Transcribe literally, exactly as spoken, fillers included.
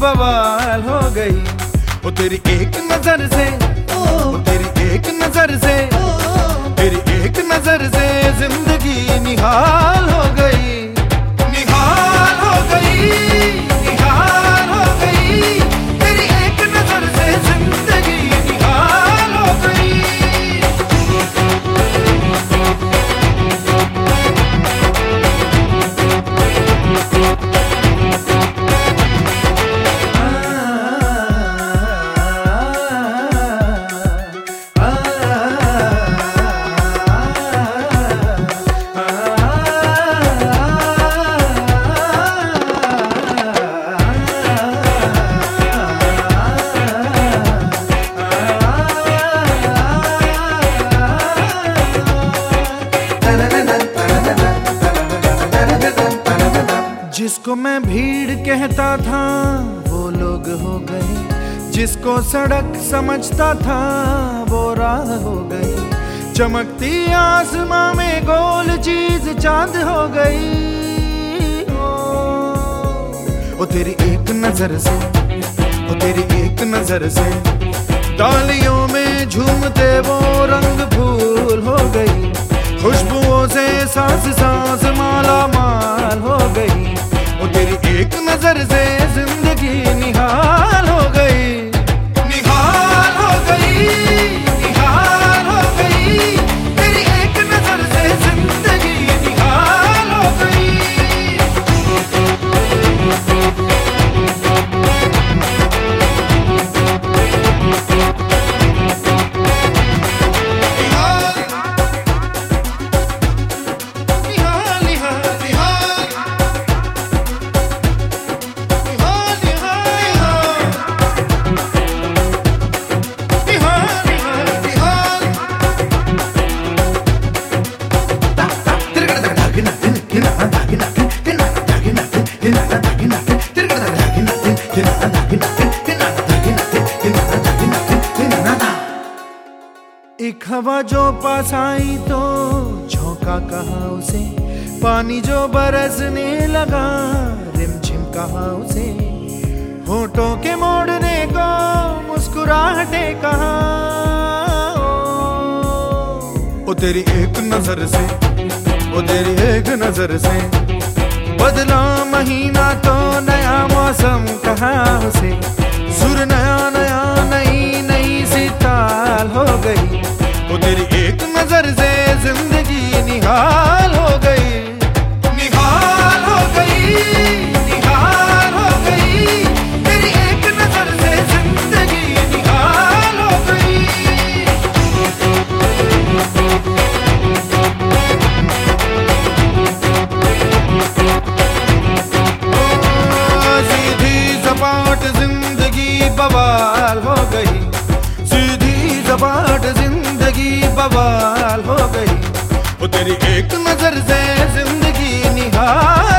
बवाल हो गई। वो तेरी एक नजर से, वो तेरी एक नजर से, तेरी एक नजर से जिंदगी निहाल हो गई, निहाल हो गई, निहाल हो गई। तेरी एक नजर से जिंदगी निहाल हो गई। जिसको मैं भीड़ कहता था वो लोग हो गए, जिसको सड़क समझता था वो राह हो गई। चमकती आसमां में गोल चीज चांद हो गई। ओ तेरी एक नजर से, ओ तेरी एक नजर से डालियों में झूमते वो रंग फूल हो गई। खुशबुओं से सांस सांस माला माल हो गई। ओ तेरी एक नजर से जिंदगी निहाल हो गई, निहाल हो गई, निहाल हो गई। तेरी एक नजर से जिंदगी निहाल हो गई। एक हवा जो पास आई तो झोंका कहा उसे, पानी जो बरसने लगा रिमझिम कहा उसे। होठों के मोड़ने को मुस्कुराहटे कहा। ओ तेरी एक नजर से, ओ तेरी एक नजर से बदला महीना तो नया मौसम कहा उसे। सुर नया नया नई नई सी ताल हो गई। ओ तेरी एक नजर से जिंदगी निहाल हो गई, निहाल हो गई, निहाल हो गई। तेरी एक नजर से जिंदगी निहाल हो गई। सपाट जिंदगी बवाल हो गई, सीधी सपाट जिंदगी बवाल हो गई। वो तेरी एक नजर से जिंदगी निहाल